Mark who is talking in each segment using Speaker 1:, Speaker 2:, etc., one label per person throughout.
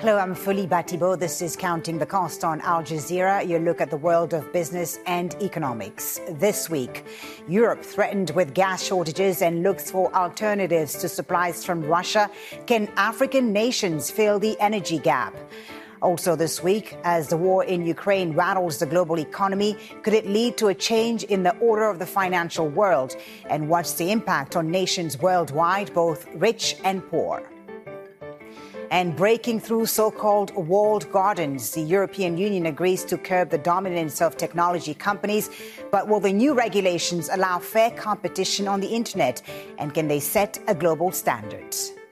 Speaker 1: Hello, I'm Fuli Batibo. This is Counting the Cost on Al Jazeera, your look at the world of business and economics. This week, Europe threatened with gas shortages and looks for alternatives to supplies from Russia. Can African nations fill the energy gap? Also this week, as the war in Ukraine rattles the global economy, could it lead to a change in the order of the financial world? And what's the impact on nations worldwide, both rich and poor? And breaking through so-called walled gardens, the European Union agrees to curb the dominance of technology companies. But will the new regulations allow fair competition on the internet? And can they set a global standard?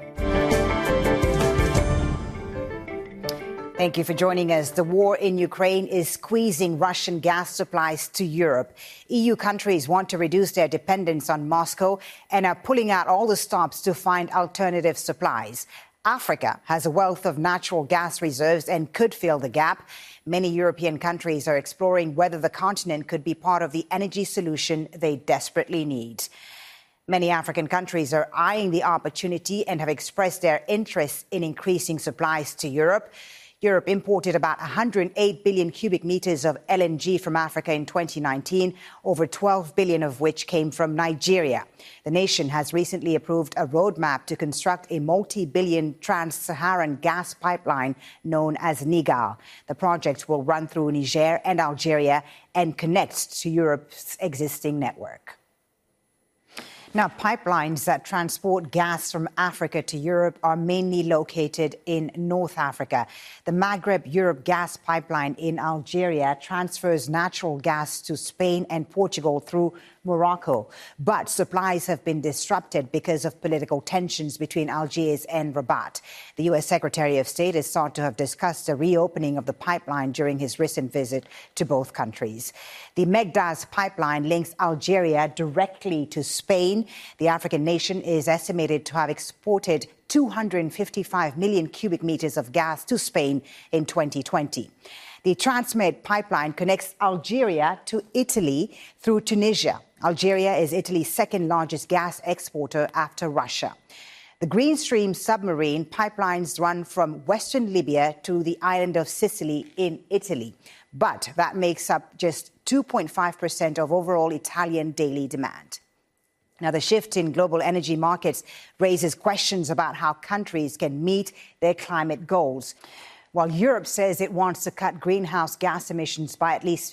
Speaker 1: Thank you for joining us. The war in Ukraine is squeezing Russian gas supplies to Europe. EU countries want to reduce their dependence on Moscow and are pulling out all the stops to find alternative supplies. Africa has a wealth of natural gas reserves and could fill the gap. Many European countries are exploring whether the continent could be part of the energy solution they desperately need. Many African countries are eyeing the opportunity and have expressed their interest in increasing supplies to Europe. Europe imported about 108 billion cubic meters of LNG from Africa in 2019, over 12 billion of which came from Nigeria. The nation has recently approved a roadmap to construct a multi-billion trans-Saharan gas pipeline known as NIGAL. The project will run through Niger and Algeria and connect to Europe's existing network. Now, pipelines that transport gas from Africa to Europe are mainly located in North Africa. The Maghreb-Europe gas pipeline in Algeria transfers natural gas to Spain and Portugal through Morocco. But supplies have been disrupted because of political tensions between Algiers and Rabat. The U.S. Secretary of State is thought to have discussed a reopening of the pipeline during his recent visit to both countries. The Megdas pipeline links Algeria directly to Spain. The African nation is estimated to have exported 255 million cubic meters of gas to Spain in 2020. The Transmed pipeline connects Algeria to Italy through Tunisia. Algeria is Italy's second largest gas exporter after Russia. The Green Stream submarine pipelines run from western Libya to the island of Sicily in Italy. But that makes up just 2.5% of overall Italian daily demand. Now, the shift in global energy markets raises questions about how countries can meet their climate goals. While Europe says it wants to cut greenhouse gas emissions by at least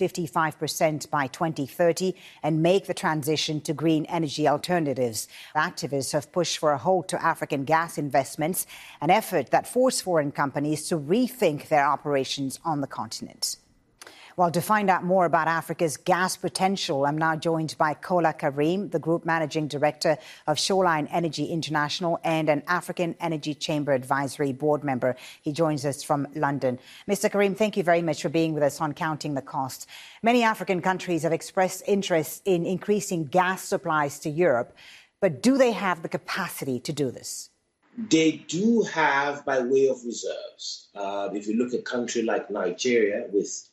Speaker 1: 55% by 2030 and make the transition to green energy alternatives, activists have pushed for a halt to African gas investments, an effort that forced foreign companies to rethink their operations on the continent. Well, to find out more about Africa's gas potential, I'm now joined by Kola Karim, the Group Managing Director of Shoreline Energy International and an African Energy Chamber Advisory Board member. He joins us from London. Mr. Karim, thank you very much for being with us on Counting the Cost. Many African countries have expressed interest in increasing gas supplies to Europe, but do they have the capacity to do this?
Speaker 2: They do have by way of reserves. If you look at a country like Nigeria with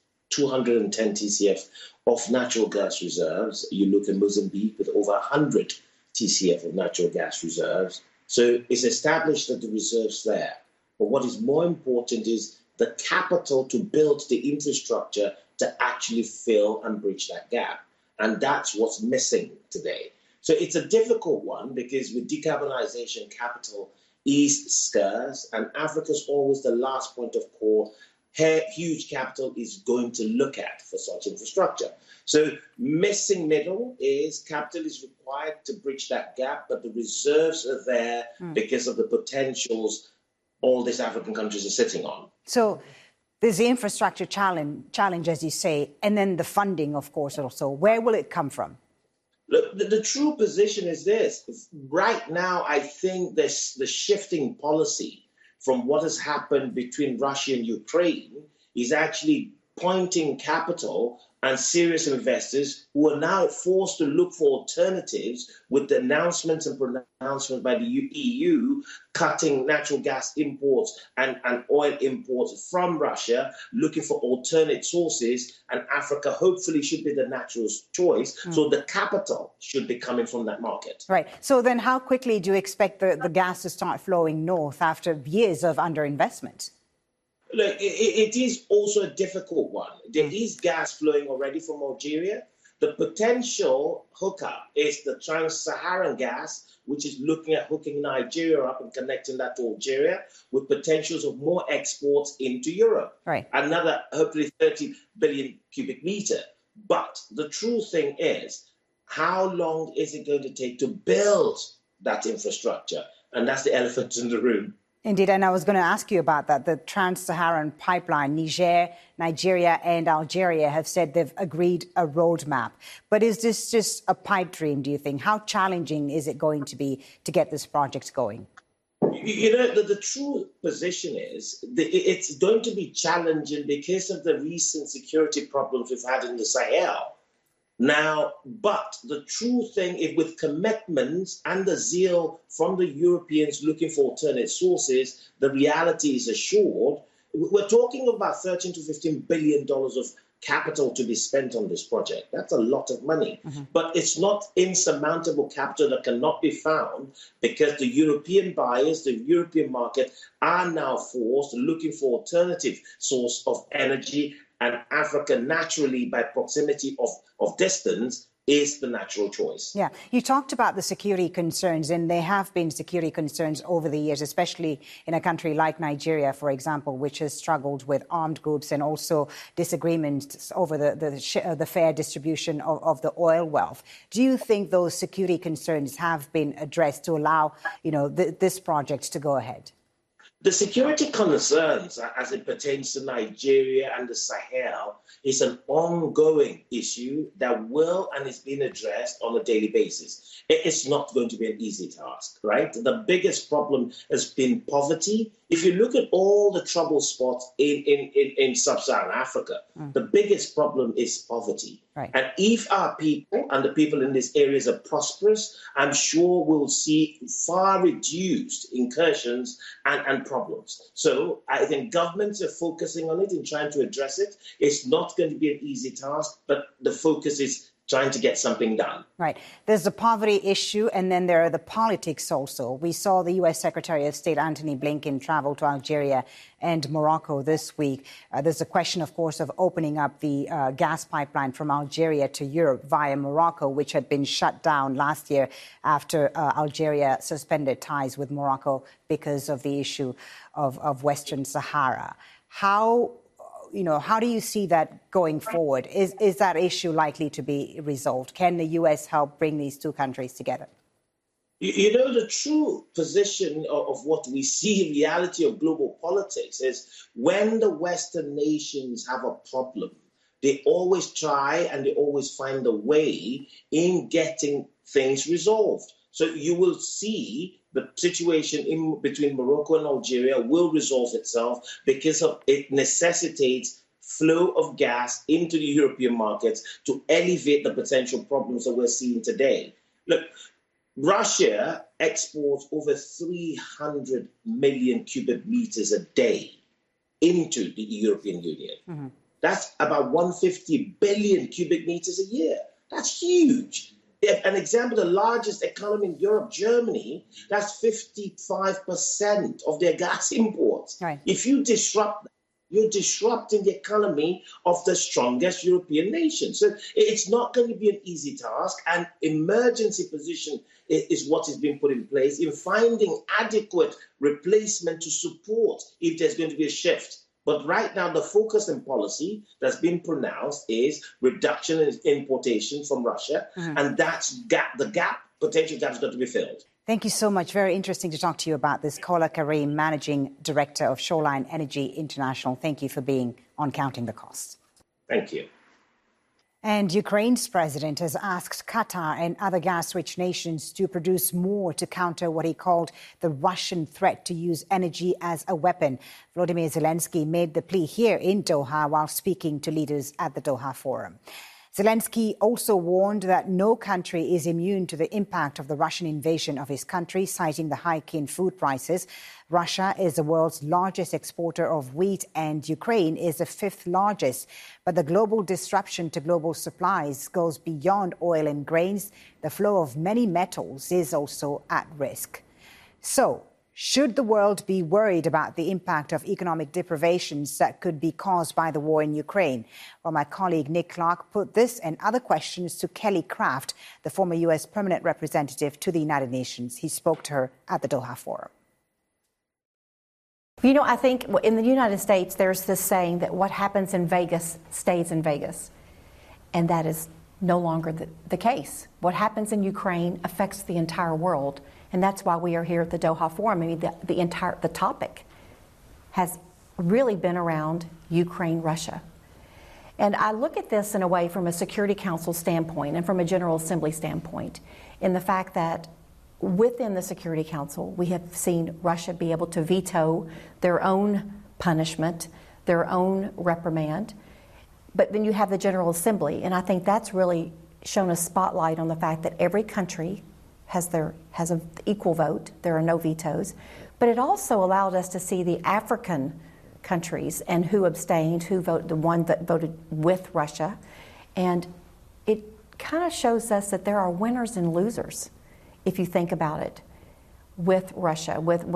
Speaker 2: 210 TCF of natural gas reserves. You look at Mozambique with over 100 TCF of natural gas reserves. So it's established that the reserve's there. But what is more important is the capital to build the infrastructure to actually fill and bridge that gap. And that's what's missing today. So it's a difficult one because with decarbonization, capital is scarce, and Africa's always the last point of call. Huge capital is going to look at for such infrastructure. So missing middle is capital is required to bridge that gap, but the reserves are there because of the potentials all these African countries are sitting on. So
Speaker 1: there's the infrastructure challenge, as you say, and then the funding, of course, also. Where will it come from?
Speaker 2: Look, the true position is this. Right now, I think there's the shifting policy from what has happened between Russia and Ukraine is actually pointing capital and serious investors who are now forced to look for alternatives with the announcements and pronouncements by the EU cutting natural gas imports and oil imports from Russia, looking for alternate sources, and Africa hopefully should be the natural choice. So the capital should be coming from that market.
Speaker 1: Right. So then how quickly do you expect the gas to start flowing north after years of underinvestment?
Speaker 2: Look, it is also a difficult one. There is gas flowing already from Algeria. The potential hookup is the Trans-Saharan gas, which is looking at hooking Nigeria up and connecting that to Algeria with potentials of more exports into Europe.
Speaker 1: Right.
Speaker 2: Another, hopefully, 30 billion cubic meter. But the true thing is, how long is it going to take to build that infrastructure? And that's the elephant in the room.
Speaker 1: Indeed, and I was going to ask you about that. The Trans-Saharan pipeline, Nigeria and Algeria have said they've agreed a roadmap. But is this just a pipe dream, do you think? How challenging is it going to be to get this project going?
Speaker 2: You know, the true position is it's going to be challenging because of the recent security problems we've had in the Sahel. Now, but the true thing is with commitments and the zeal from the Europeans looking for alternate sources, the reality is assured. We're talking about $13 to $15 billion of capital to be spent on this project. That's a lot of money. But it's not insurmountable capital that cannot be found because the European buyers, the European market are now forced looking for alternative source of energy. And Africa, naturally, by proximity of distance, is the natural choice.
Speaker 1: Yeah, you talked about the security concerns, and there have been security concerns over the years, especially in a country like Nigeria, for example, which has struggled with armed groups and also disagreements over the fair distribution of the oil wealth. Do you think those security concerns have been addressed to allow, this project to go ahead?
Speaker 2: The security concerns as it pertains to Nigeria and the Sahel is an ongoing issue that will and is being addressed on a daily basis. It's not going to be an easy task, right? The biggest problem has been poverty. If you look at all the trouble spots in sub-Saharan Africa, the biggest problem is poverty.
Speaker 1: Right.
Speaker 2: And if our people and the people in these areas are prosperous, I'm sure we'll see far reduced incursions and problems. So I think governments are focusing on it and trying to address it. It's not going to be an easy task, but the focus is trying to get something done.
Speaker 1: Right. There's the poverty issue, and then there are the politics also. We saw the U.S. Secretary of State Antony Blinken travel to Algeria and Morocco this week. There's a question, of course, of opening up the gas pipeline from Algeria to Europe via Morocco, which had been shut down last year after Algeria suspended ties with Morocco because of the issue of Western Sahara. How do you see that going forward? Is that issue likely to be resolved? Can the U.S. help bring these two countries together?
Speaker 2: You know, the true position of what we see, reality of global politics, is when the Western nations have a problem, they always try and they always find a way in getting things resolved. So you will see the situation between Morocco and Algeria will resolve itself because it necessitates flow of gas into the European markets to elevate the potential problems that we're seeing today. Look, Russia exports over 300 million cubic meters a day into the European Union. That's about 150 billion cubic meters a year. That's huge. An example, the largest economy in Europe, Germany, that's 55% of their gas imports. Right. If you disrupt, you're disrupting the economy of the strongest European nation. So it's not going to be an easy task. And emergency position is what is being put in place in finding adequate replacement to support if there's going to be a shift. But right now, the focus and policy that's been pronounced is reduction in importation from Russia. And that's potential gap has got to be filled.
Speaker 1: Thank you so much. Very interesting to talk to you about this. Kola Karim, Managing Director of Shoreline Energy International. Thank you for being on Counting the Cost.
Speaker 2: Thank you.
Speaker 1: And Ukraine's president has asked Qatar and other gas-rich nations to produce more to counter what he called the Russian threat to use energy as a weapon. Volodymyr Zelensky made the plea here in Doha while speaking to leaders at the Doha Forum. Zelensky also warned that no country is immune to the impact of the Russian invasion of his country, citing the hike in food prices. Russia is the world's largest exporter of wheat and Ukraine is the fifth largest. But the global disruption to global supplies goes beyond oil and grains. The flow of many metals is also at risk. So, Should the world be worried about the impact of economic deprivations that could be caused by the war in Ukraine? Well, my colleague Nick Clark put this and other questions to Kelly Craft, the former U.S. permanent representative to the United Nations. He spoke to her at the Doha Forum.
Speaker 3: You know, I think in the United States, there's this saying that what happens in Vegas stays in Vegas. And that is no longer the case. What happens in Ukraine affects the entire world. And that's why we are here at the Doha Forum. I mean, the topic has really been around Ukraine, Russia. And I look at this in a way from a Security Council standpoint and from a General Assembly standpoint, in the fact that within the Security Council, we have seen Russia be able to veto their own punishment, their own reprimand. But then you have the General Assembly, and I think that's really shown a spotlight on the fact that every country has an equal vote. There are no vetoes. But it also allowed us to see the African countries and who abstained, who voted, the one that voted with Russia. And it kind of shows us that there are winners and losers, if you think about it, with Russia,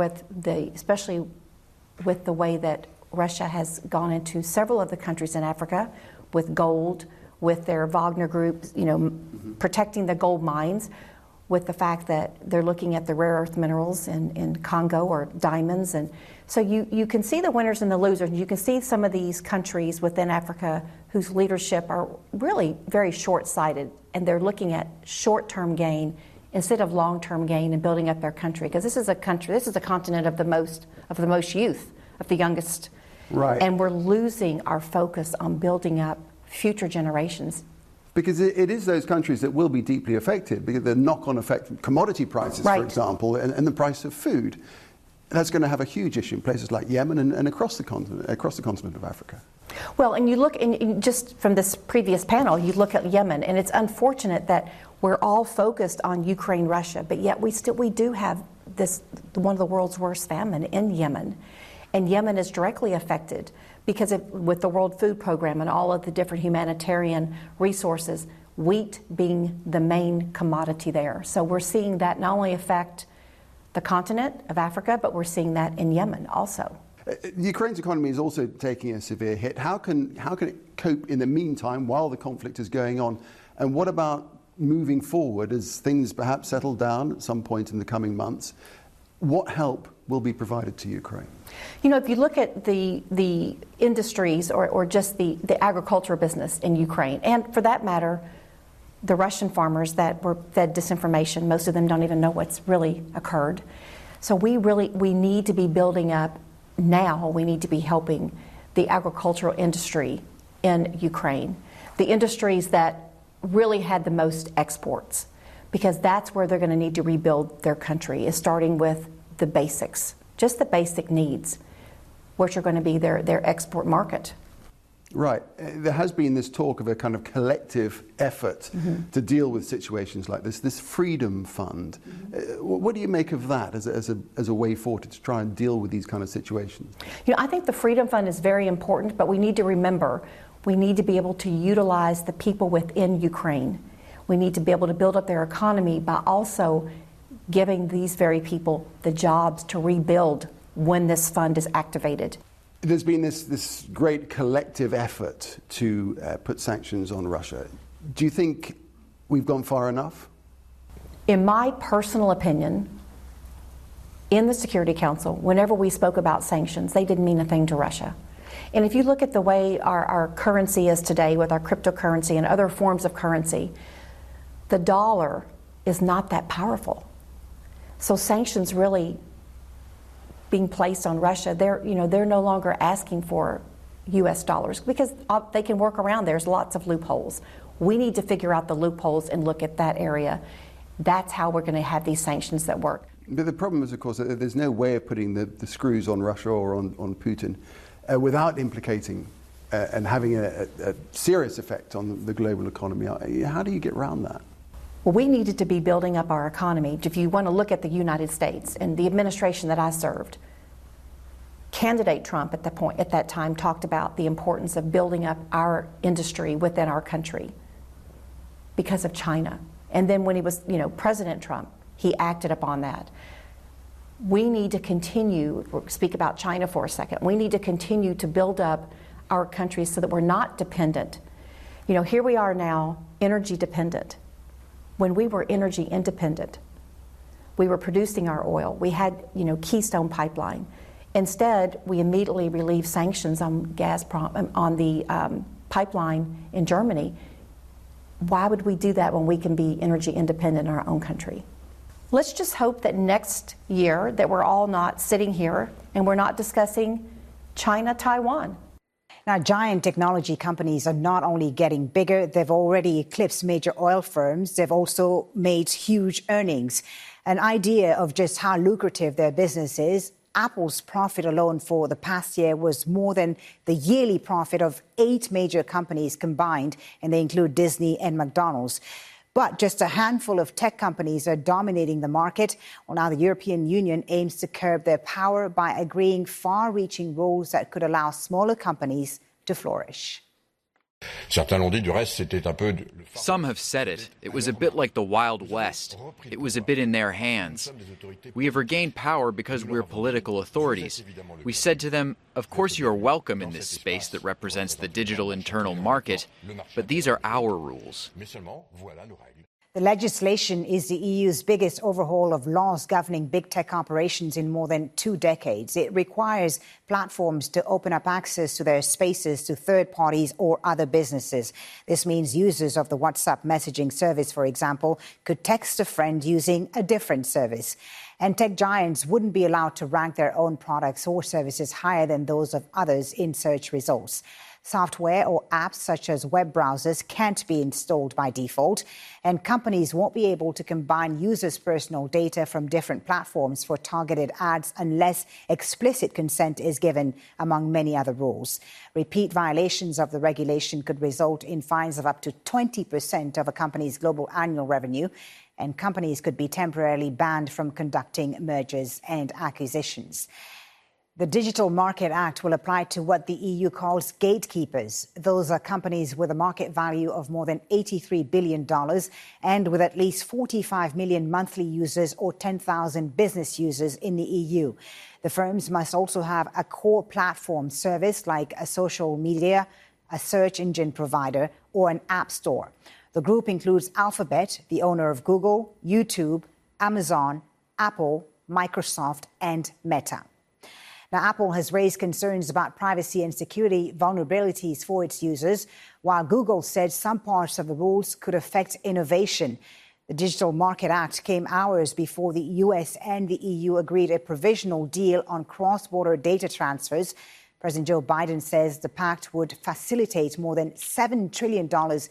Speaker 3: especially with the way that Russia has gone into several of the countries in Africa with gold, with their Wagner group, protecting the gold mines, with the fact that they're looking at the rare earth minerals in Congo or diamonds. And so you can see the winners and the losers. You can see some of these countries within Africa whose leadership are really very short-sighted, and they're looking at short-term gain instead of long-term gain and building up their country. Because this is a continent of the most youth, of the youngest.
Speaker 4: Right.
Speaker 3: And we're losing our focus on building up future generations.
Speaker 4: Because it is those countries that will be deeply affected, because the knock-on effect, commodity prices,
Speaker 3: right,
Speaker 4: for example, and the price of food. That's going to have a huge issue in places like Yemen and across the continent of Africa. Well,
Speaker 3: and you look, and just from this previous panel, you look at Yemen, and it's unfortunate that we're all focused on Ukraine, Russia, but yet we do have one of the world's worst famine in Yemen. And Yemen is directly affected because with the World Food Program and all of the different humanitarian resources, wheat being the main commodity there. So we're seeing that not only affect the continent of Africa, but we're seeing that in Yemen also.
Speaker 4: Ukraine's economy is also taking a severe hit. How can it cope in the meantime while the conflict is going on? And what about moving forward as things perhaps settle down at some point in the coming months? What help will be provided to Ukraine?
Speaker 3: You know, if you look at the industries or just the agricultural business in Ukraine, and for that matter, the Russian farmers that were fed disinformation, most of them don't even know what's really occurred. So we need to be building up now, we need to be helping the agricultural industry in Ukraine, the industries that really had the most exports, because that's where they're going to need to rebuild their country, is starting with the basics, just the basic needs, which are going to be their export market.
Speaker 4: Right. There has been this talk of a kind of collective effort to deal with situations like this Freedom Fund. What do you make of that as a way forward to try and deal with these kind of situations?
Speaker 3: You know, I think the Freedom Fund is very important, but we need to remember, we need to be able to utilize the people within Ukraine. We need to be able to build up their economy by also giving these very people the jobs to rebuild when this fund is activated.
Speaker 4: There's been this great collective effort to put sanctions on Russia. Do you think we've gone far enough?
Speaker 3: In my personal opinion, in the Security Council, whenever we spoke about sanctions, they didn't mean a thing to Russia. And if you look at the way our currency is today with our cryptocurrency and other forms of currency, the dollar is not that powerful. So sanctions really being placed on Russia, they're no longer asking for U.S. dollars because they can work around. There's lots of loopholes. We need to figure out the loopholes and look at that area. That's how we're going to have these sanctions that work.
Speaker 4: But the problem is, of course, that there's no way of putting the screws on Russia or on Putin without implicating and having a serious effect on the global economy. How do you get around that?
Speaker 3: Well, we needed to be building up our economy. If you want to look at the United States and the administration that I served, candidate Trump at that time talked about the importance of building up our industry within our country because of China. And then when he was, President Trump, he acted upon that. we need to continue, speak about China for a second, we need to continue to build up our country so that we're not dependent. You know, here we are now, energy dependent. When we were energy independent, we were producing our oil. We had, Keystone Pipeline. Instead, we immediately relieved sanctions on Gazprom, on the pipeline in Germany. Why would we do that when we can be energy independent in our own country? Let's just hope that next year that we're all not sitting here and we're not discussing China-Taiwan.
Speaker 1: Now, giant technology companies are not only getting bigger, they've already eclipsed major oil firms. They've also made huge earnings. An idea of just how lucrative their business is, Apple's profit alone for the past year was more than the yearly profit of 8 major companies combined, and they include Disney and McDonald's. But just a handful of tech companies are dominating the market. Well, now the European Union aims to curb their power by agreeing far-reaching rules that could allow smaller companies to flourish.
Speaker 5: Some have said it. It was a bit like the Wild West. It was a bit in their hands. We have regained power because we're political authorities. We said to them, of course you are welcome in this space that represents the digital internal market, but these are our rules.
Speaker 1: The legislation is the EU's biggest overhaul of laws governing big tech operations in more than 2 decades. It requires platforms to open up access to their spaces to third parties or other businesses. This means users of the WhatsApp messaging service, for example, could text a friend using a different service. And tech giants wouldn't be allowed to rank their own products or services higher than those of others in search results. Software or apps such as web browsers can't be installed by default, and companies won't be able to combine users' personal data from different platforms for targeted ads unless explicit consent is given, among many other rules. Repeat violations of the regulation could result in fines of up to 20% of a company's global annual revenue, and companies could be temporarily banned from conducting mergers and acquisitions. The Digital Market Act will apply to what the EU calls gatekeepers. Those are companies with a market value of more than $83 billion and with at least 45 million monthly users or 10,000 business users in the EU. The firms must also have a core platform service like a social media, a search engine provider, or an app store. The group includes Alphabet, the owner of Google, YouTube, Amazon, Apple, Microsoft, and Meta. Now, Apple has raised concerns about privacy and security vulnerabilities for its users, while Google said some parts of the rules could affect innovation. The Digital Market Act came hours before the US and the EU agreed a provisional deal on cross-border data transfers. President Joe Biden says the pact would facilitate more than $7 trillion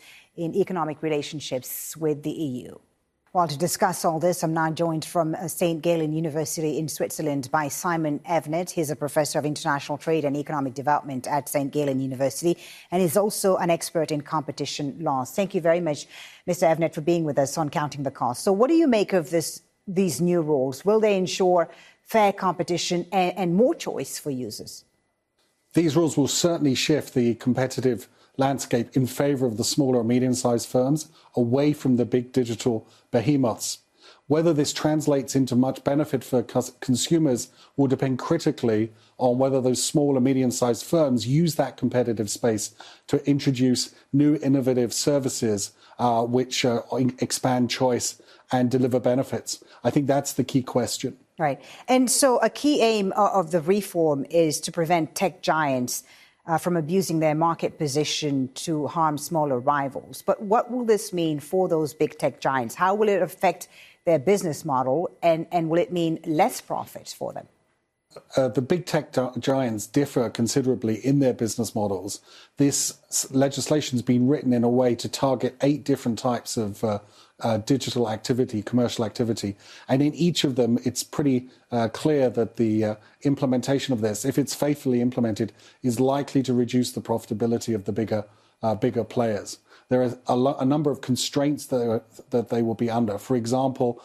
Speaker 1: in economic relationships with the EU. Well, to discuss all this, I'm now joined from St. Gallen University in Switzerland by Simon Evnet. He's a professor of international trade and economic development at St. Gallen University, and he's also an expert in competition laws. Thank you very much, Mr. Evnet, for being with us on Counting the Cost. So what do you make of these new rules? Will they ensure fair competition and more choice for users?
Speaker 6: These rules will certainly shift the competitive landscape in favour of the smaller and medium-sized firms, away from the big digital behemoths. Whether this translates into much benefit for consumers will depend critically on whether those small and medium-sized firms use that competitive space to introduce new innovative services which expand choice and deliver benefits. I think that's the key question.
Speaker 1: Right. And so a key aim of the reform is to prevent tech giants from abusing their market position to harm smaller rivals. But what will this mean for those big tech giants? How will it affect their business model, and will it mean less profits for them?
Speaker 6: The big tech giants differ considerably in their business models. This legislation has been written in a way to target 8 different types of digital activity, commercial activity. And in each of them, it's pretty clear that the implementation of this, if it's faithfully implemented, is likely to reduce the profitability of the bigger players. There are a number of constraints that they will be under. For example,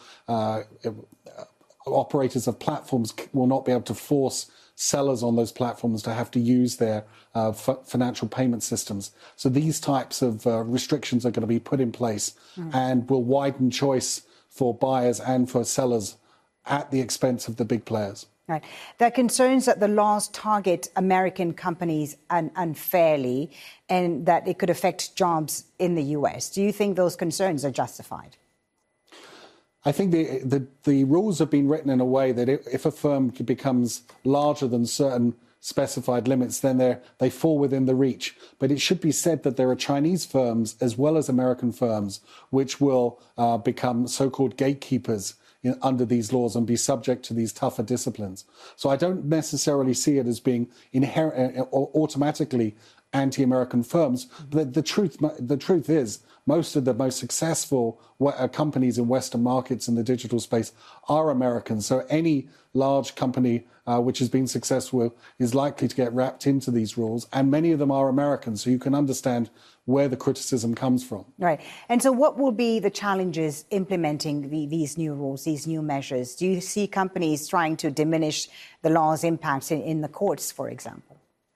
Speaker 6: operators of platforms will not be able to force sellers on those platforms to have to use their financial payment systems. So these types of restrictions are going to be put in place and will widen choice for buyers and for sellers at the expense of the big players.
Speaker 1: Right. There are concerns that the laws target American companies unfairly and that it could affect jobs in the U.S. Do you think those concerns are justified?
Speaker 6: I think the rules have been written in a way that if a firm becomes larger than certain specified limits, then they fall within the reach. But it should be said that there are Chinese firms as well as American firms which will become so-called gatekeepers under these laws and be subject to these tougher disciplines. So I don't necessarily see it as being inherent or automatically anti-American firms. But the truth is, most of the most successful companies in Western markets in the digital space are American. So any large company which has been successful is likely to get wrapped into these rules. And many of them are American. So you can understand where the criticism comes from.
Speaker 1: Right. And so what will be the challenges implementing these new rules, these new measures? Do you see companies trying to diminish the law's impacts in the courts, for example?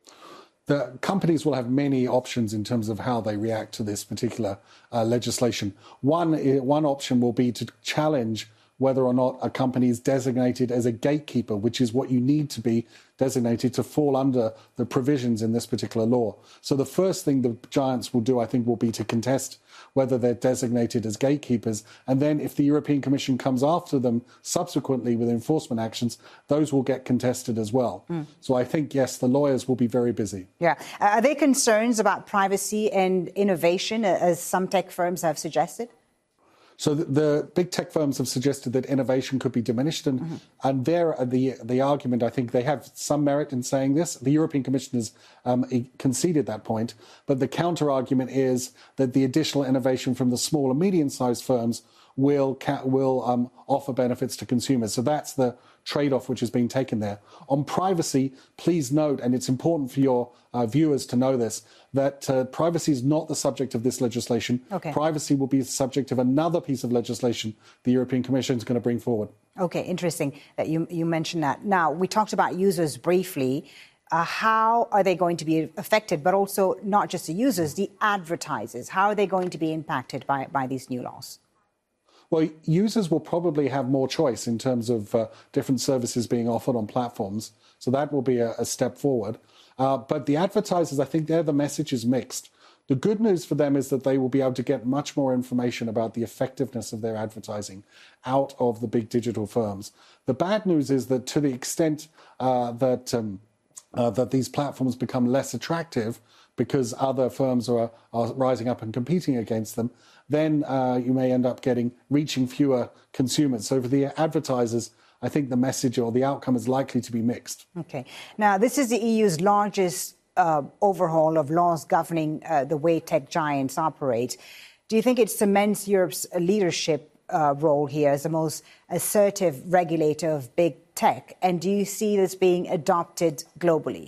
Speaker 6: The companies will have many options in terms of how they react to this particular legislation. One option will be to challenge whether or not a company is designated as a gatekeeper, which is what you need to be designated to fall under the provisions in this particular law. So the first thing the giants will do, I think, will be to contest whether they're designated as gatekeepers. And then if the European Commission comes after them subsequently with enforcement actions, those will get contested as well. So I think, yes, the lawyers will be very busy.
Speaker 1: Yeah. Are there concerns about privacy and innovation, as some tech firms have suggested?
Speaker 6: So the big tech firms have suggested that innovation could be diminished, and there the argument, I think they have some merit in saying this. The European Commission has conceded that point, but the counter argument is that the additional innovation from the small and medium-sized firms will offer benefits to consumers. So that's the trade-off which is being taken there. On privacy, please note, and it's important for your viewers to know this, that privacy is not the subject of this legislation.
Speaker 1: Okay.
Speaker 6: Privacy will be the subject of another piece of legislation the European Commission is going to bring forward.
Speaker 1: Okay, interesting that you mentioned that. Now, we talked about users briefly. How are they going to be affected, but also not just the users, the advertisers? How are they going to be impacted by these new laws?
Speaker 6: Well, users will probably have more choice in terms of different services being offered on platforms. So that will be a step forward. But the advertisers, I think the message is mixed. The good news for them is that they will be able to get much more information about the effectiveness of their advertising out of the big digital firms. The bad news is that to the extent that these platforms become less attractive because other firms are rising up and competing against them, then you may end up reaching fewer consumers. So for the advertisers, I think the message or the outcome is likely to be mixed. Okay.
Speaker 1: Now, this is the EU's largest overhaul of laws governing the way tech giants operate. Do you think it cements Europe's leadership role here as the most assertive regulator of big tech? And do you see this being adopted globally?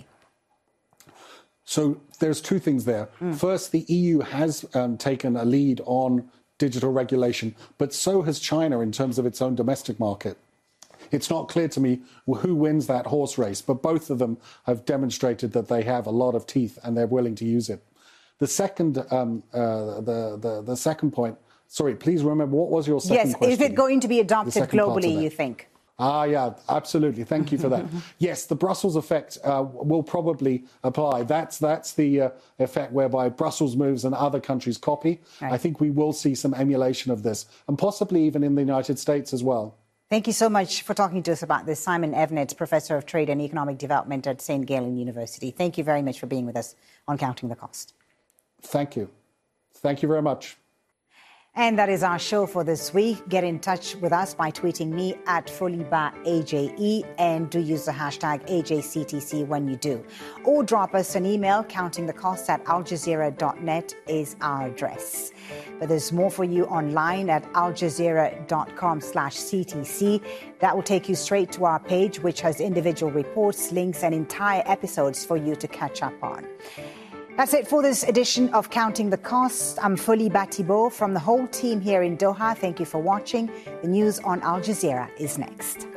Speaker 6: So there's two things there. First, the EU has taken a lead on digital regulation, but so has China in terms of its own domestic market. It's not clear to me who wins that horse race, but both of them have demonstrated that they have a lot of teeth and they're willing to use it. The second, the second point. Sorry, please remember, what was your second question?
Speaker 1: Yes, is it going to be adopted globally, you think?
Speaker 6: Yeah, absolutely. Thank you for that. Yes, the Brussels effect will probably apply. That's the effect whereby Brussels moves and other countries copy. Right. I think we will see some emulation of this, and possibly even in the United States as well.
Speaker 1: Thank you so much for talking to us about this. Simon Evnitz, Professor of Trade and Economic Development at St. Gallen University. Thank you very much for being with us on Counting the Cost.
Speaker 6: Thank you. Thank you very much.
Speaker 1: And that is our show for this week. Get in touch with us by tweeting me at FolibaAJE, and do use the hashtag AJCTC when you do. Or drop us an email. countingthecost@aljazeera.net is our address. But there's more for you online at aljazeera.com/CTC. That will take you straight to our page, which has individual reports, links, and entire episodes for you to catch up on. That's it for this edition of Counting the Cost. I'm Foliba Thibault from the whole team here in Doha. Thank you for watching. The news on Al Jazeera is next.